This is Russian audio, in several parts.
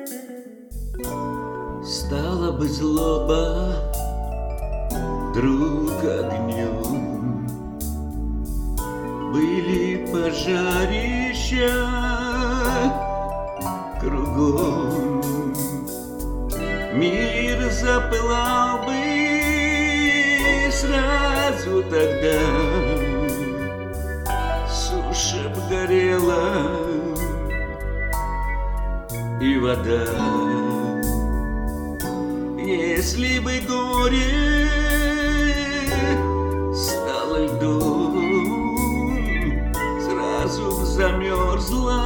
Стала бы злоба вдруг огнем, были пожарища кругом, мир запылал бы сразу тогда, суша б горела и вода. Если бы горе стало льдом, сразу б замерзла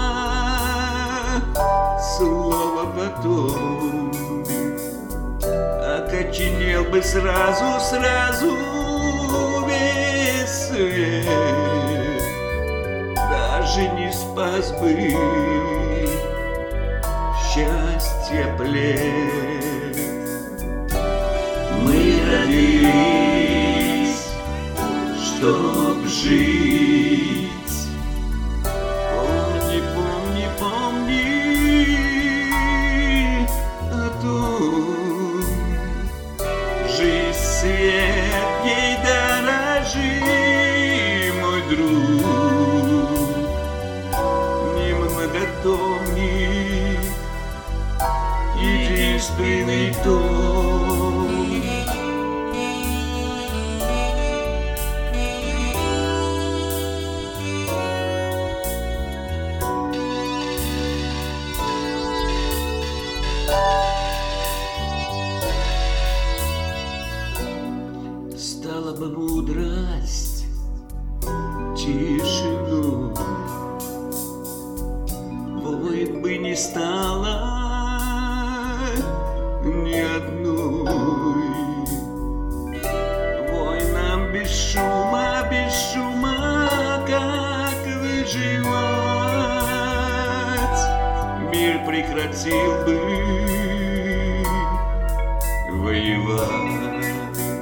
слово потом, окоченел бы сразу весь свет, даже не спас бы счастье плед. Мы родились, чтоб жить. Помни, помни, помни о том. Жизнь, свет, ей дорожи, мой друг. Немноготомник, единственный том. Стала бы мудрость тишину, войн бы не стало ни одной. Войнам без шума, как выживать, мир прекратил бы воевать.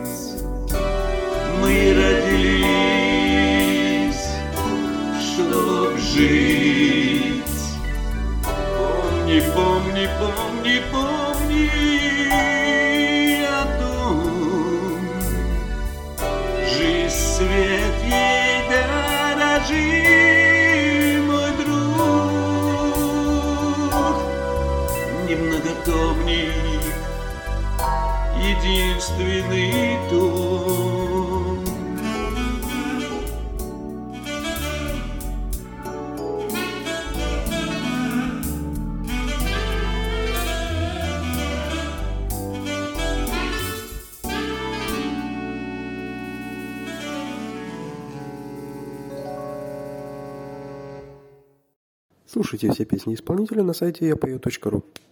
Мы родились, чтоб жить. Помни, помни, помни, помни о том. Жизнь, свет, ей дорожи, мой друг. Немноготомник, единственный том. Слушайте все песни исполнителя на сайте yapою.ru.